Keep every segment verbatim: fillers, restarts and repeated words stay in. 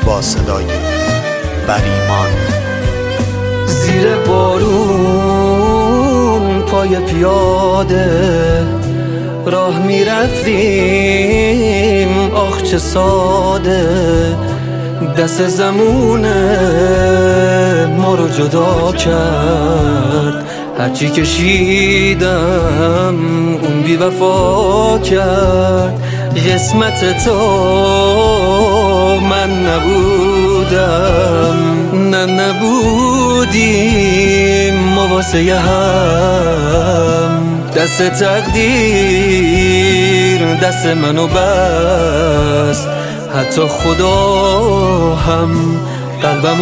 با صدای بریمان. زیر بارون پای پیاده راه میرفتیم، آخ چه ساده. دست زمونه ما رو جدا کرد، هرچی کشیدم اون بی وفا کرد. قسمت تو من نبودم، نه نبودیم ما واسه هم. دست تقدیر دست منو بست، حتی خدا هم قلبمو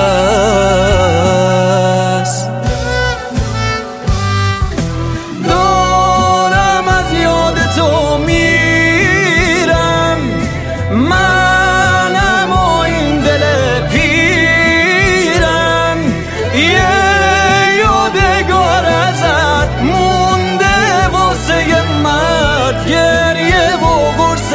شکست. دارم از یاد تو میرم، منم و این دل پیرم. یه یادگار ازت مونده واسه مرد، گریه و قرص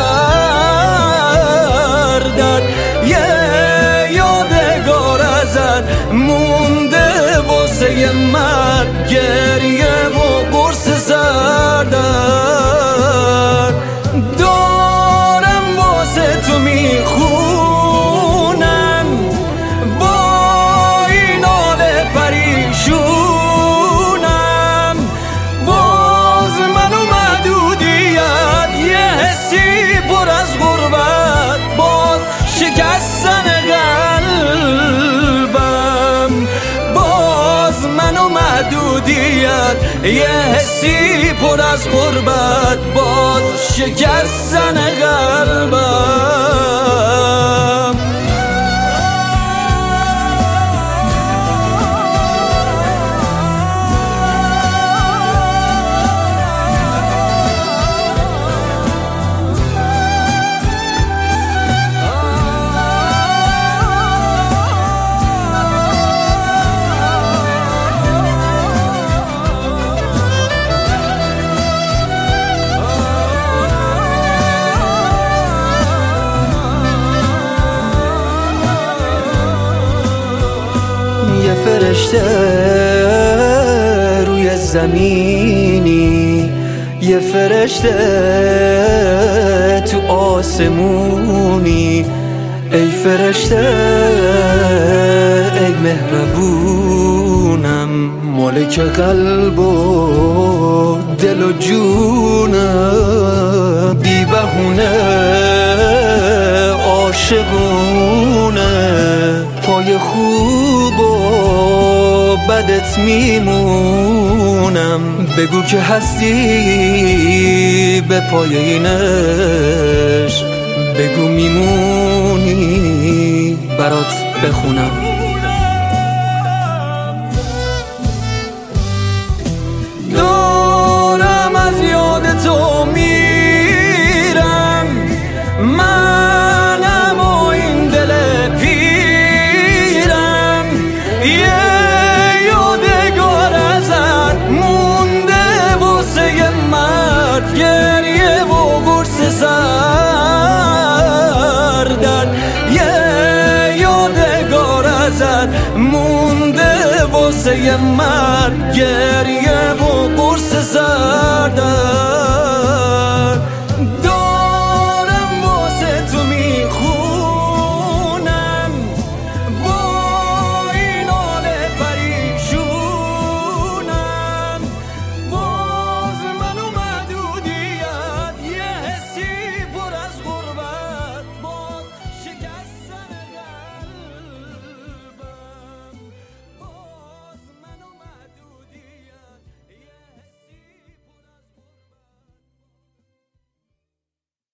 سردرد. یه یادگار ازت مونده واسه مرد، گریه و قرص سردرد. دارم واسه تو میخونم با این حال پریشونم. باز منو محدودیت، یه حسی پر از غربت، باز شکستن قلبم. باز منو محدودیت، یه حسی پر از غربت، باز شکستن قلبم. یه فرشته روی زمینی، یه فرشته تو آسمونی. ای فرشته ای مهربونم، مالک قلب و دل و جونم. بی بهونه عاشقونه، پای خوب و بدت میمونم. بگو که هستی به پای این عشق، بگو میمونی برات بخونم. دارم از یاد تو میرم، منم و این دل پیرم. یه یادگار ازت مونده واسه مرد، گریه و قرص سردرد. یه یادگار ازت مونده واسه مرد، گریه و قرص سردرد.